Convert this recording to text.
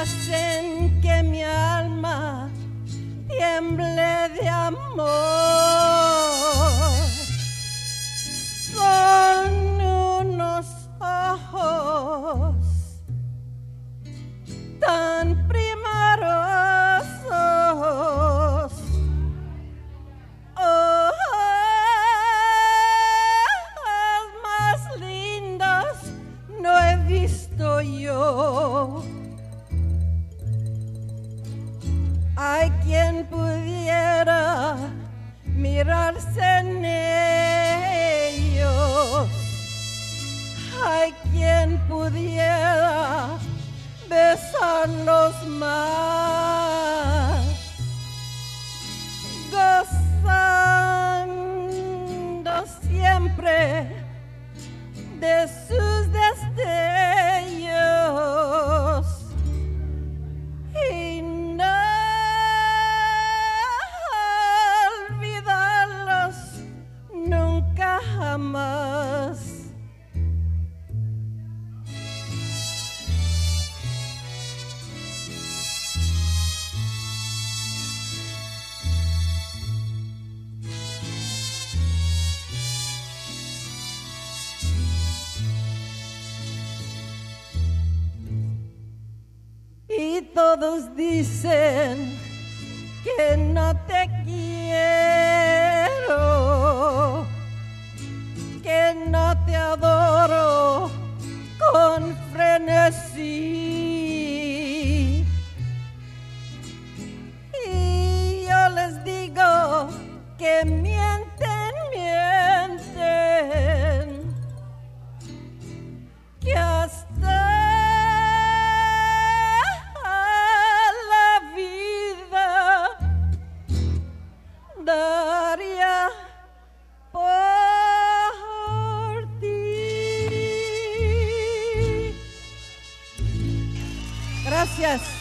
hacen que mi alma tiemble de amor. Son unos ojos tan primorosos, ojos más lindos no he visto yo. Hay quien pudiera mirarse en ellos, hay quien pudiera besarlos más, gozando siempre de sus destellos y no olvidarlos nunca jamás. Y todos dicen que no te quiero, que no te adoro con frenesí. Y yo les digo que mienten, mienten, que hasta daría por ti. Gracias.